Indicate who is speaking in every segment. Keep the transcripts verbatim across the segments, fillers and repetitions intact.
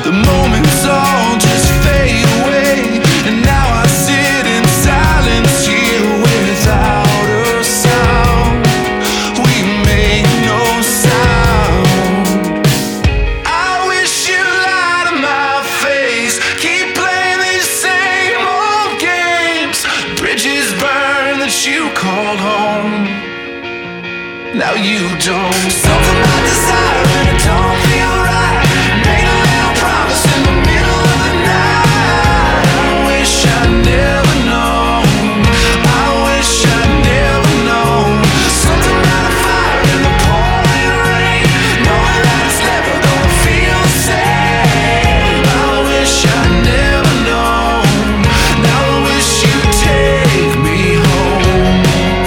Speaker 1: The moments all just fade away, and now I sit in silence here without a sound. We make no sound. I wish you'd lie to my face, keep playing these same old games. Bridges burn that you called home, now you don't. Something about desire and it don't feel right. Made a little promise in the middle of the night. I wish I'd never known. I wish I'd never known. Something about a fire in the pouring rain, knowing that it's never gonna feel the same. I wish I'd never known. Now I wish you'd take me home.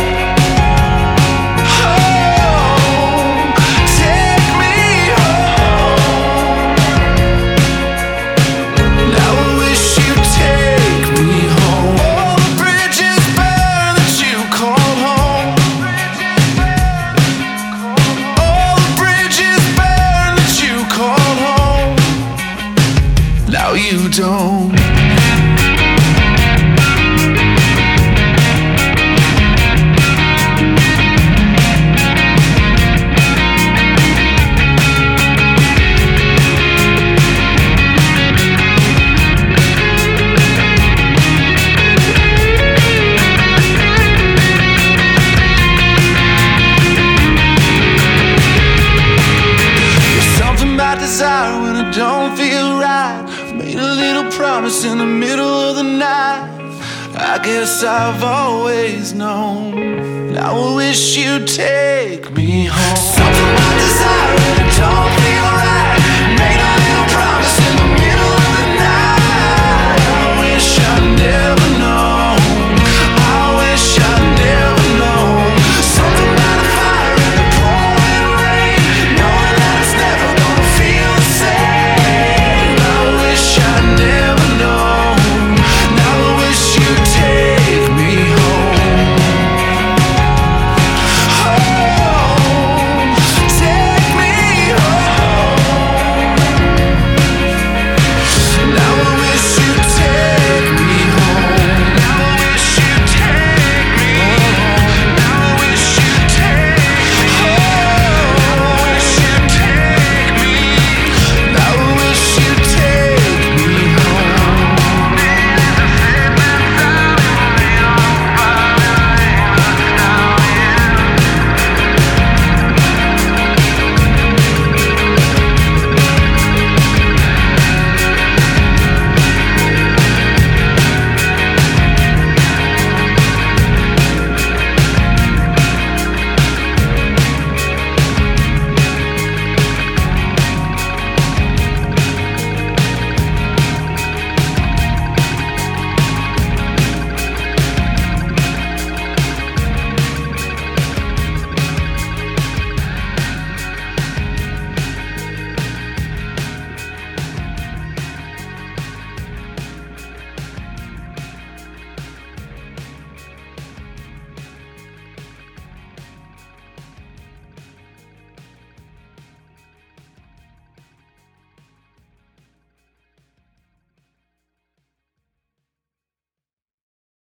Speaker 1: Now you don't. There's something about desire when it don't feel right. Made a little promise in the middle of the night. I guess I've always known. Now I wish you'd take me home. Something about desire and it don't feel right.